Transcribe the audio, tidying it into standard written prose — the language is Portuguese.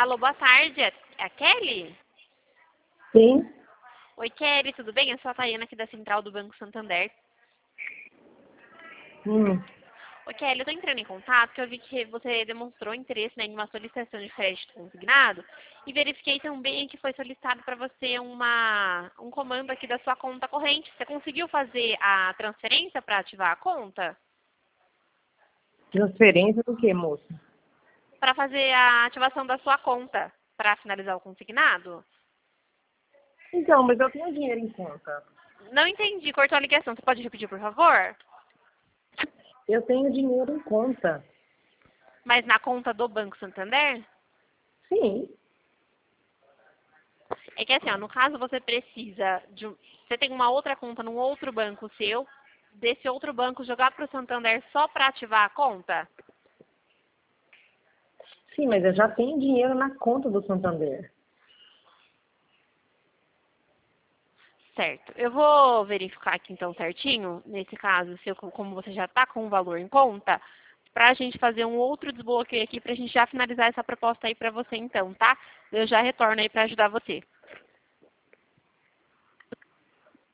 Alô, boa tarde. É a Kelly? Sim. Oi, Kelly, tudo bem? Eu sou a Tayana aqui da Central do Banco Santander. Hum. Oi, Kelly, eu tô entrando em contato porque eu vi que você demonstrou interesse, né, em uma solicitação de crédito consignado e verifiquei também que foi solicitado para você um comando aqui da sua conta corrente. Você conseguiu fazer a transferência para ativar a conta? Transferência do que, moça? Para fazer a ativação da sua conta para finalizar o consignado? Então, mas eu tenho dinheiro em conta. Não entendi, cortou a ligação. Você pode repetir, por favor? Eu tenho dinheiro em conta. Mas na conta do Banco Santander? Sim. É que assim, ó, no caso você precisa você tem uma outra conta num outro banco seu, desse outro banco jogar para o Santander só para ativar a conta? Sim, mas eu já tenho dinheiro na conta do Santander. Certo. Eu vou verificar aqui então certinho, nesse caso, como você já está com o valor em conta, para a gente fazer um outro desbloqueio aqui, para a gente já finalizar essa proposta aí para você então, tá? Eu já retorno aí para ajudar você.